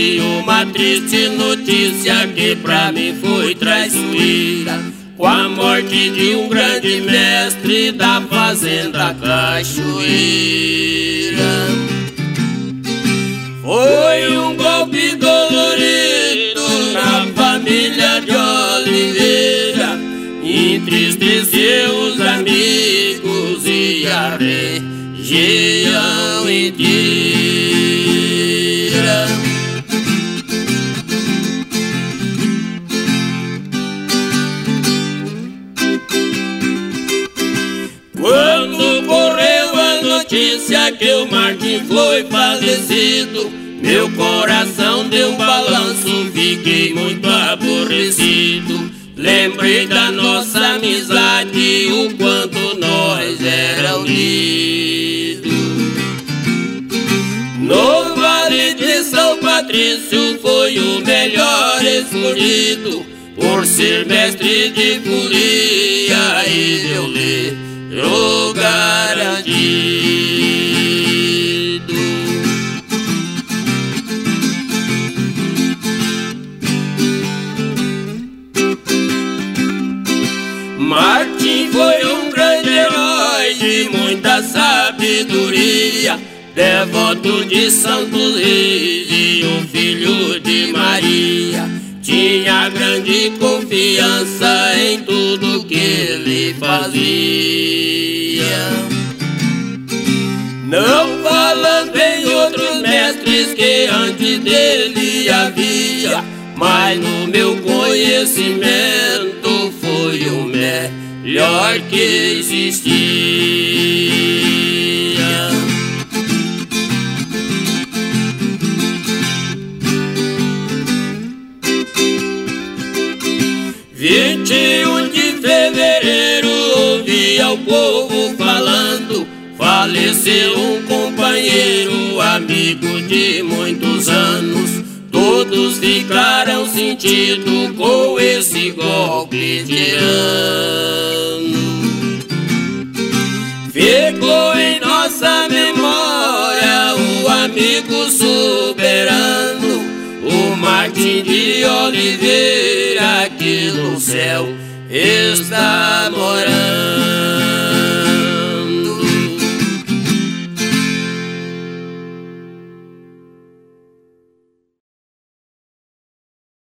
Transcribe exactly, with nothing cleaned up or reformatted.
hoje uma triste notícia que pra mim foi traiçoeira, com a morte de um grande mestre da fazenda Cachoeira. Foi um golpe dolorido na família de Oliveira, entristeceu os amigos e a região inteira. Quando correu a notícia que o Martim foi falecido, meu coração deu um balanço, fiquei muito aborrecido. Lembrei da nossa amizade, o quanto nós era unidos. No Vale de São Patrício foi o melhor escolhido, por ser mestre de folia e violeiro garantido. Martim foi um grande herói de muita sabedoria, devoto de Santos Reis e um filho de Maria. Tinha grande confiança em tudo que ele fazia, não falando em outros mestres que antes dele havia, mas no meu conhecimento foi o melhor que existia. vinte e um de fevereiro ouvia o povo falando, faleceu um companheiro, amigo de muitos anos. Todos ficaram sentidos com esse golpe tirano. Ficou em nossa memória o amigo soberano, o Martim de Oliveira, que no céu está morando.